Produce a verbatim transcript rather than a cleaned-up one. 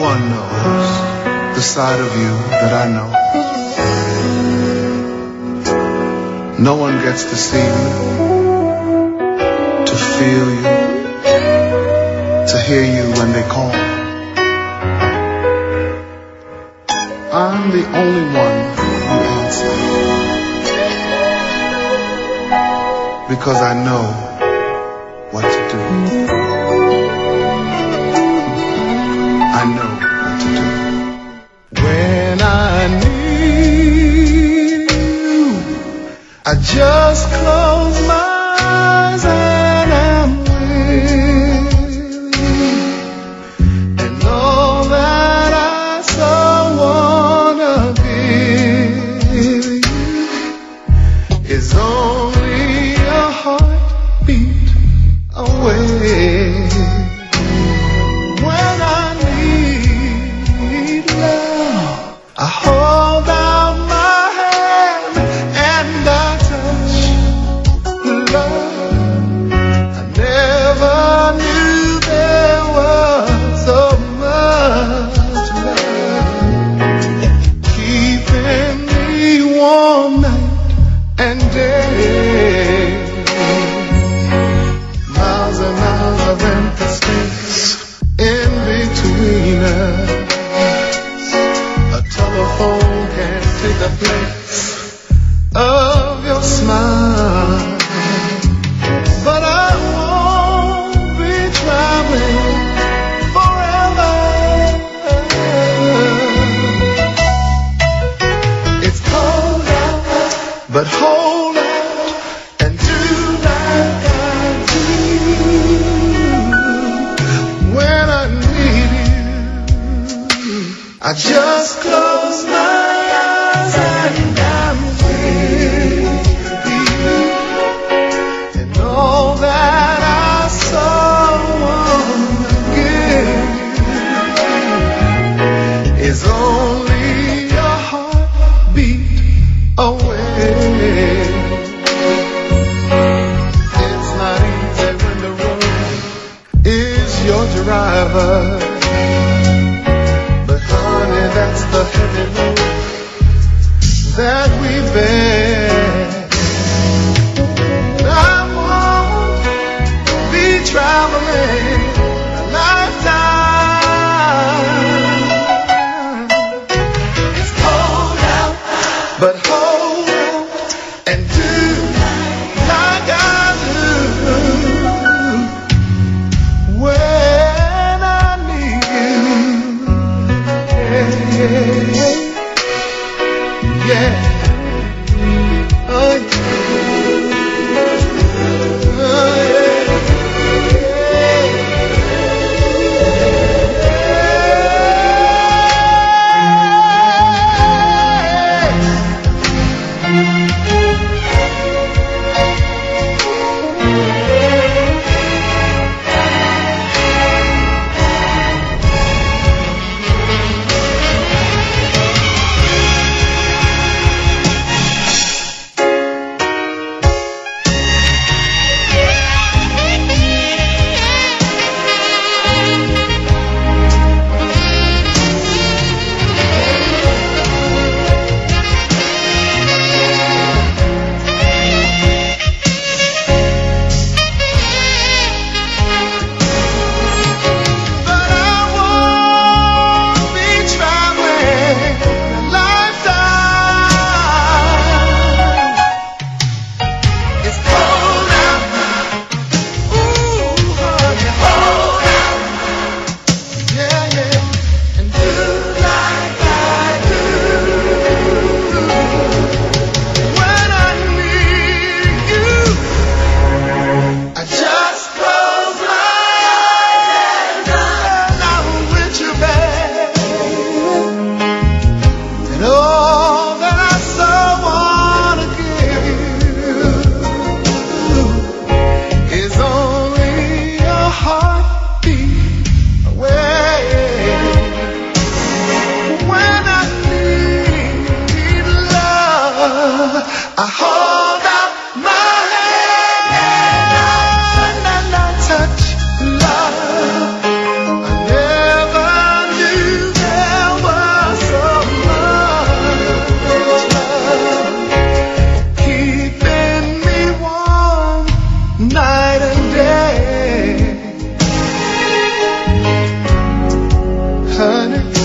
one knows the side of you that I know. No one gets to see you, to feel you, to hear you when they call. I'm the only one who answers, because I know what to do. I know what to do. When I need you, I just close my eyes and I'm with you. And all that I so wanna give you is only a heartbeat away. When I need love, I hold out my hand and I touch love. I never knew there was so much love, keeping me warm night and day. Miles and miles of empty space in between us. A telephone can't take the place of your smile. But I won't be traveling forever. It's cold out, but hold out and do like I do. When I need you, I just close my eyes and I'm with you. And all that I so wanna give you is only a heartbeat away. It's not easy when the road is your driver, but honey, that's the heavy load that we bear. I won't be traveling a lifetime. It's cold out, but hold out and do like I do. When I need you, yeah, yeah, yeah. eternity.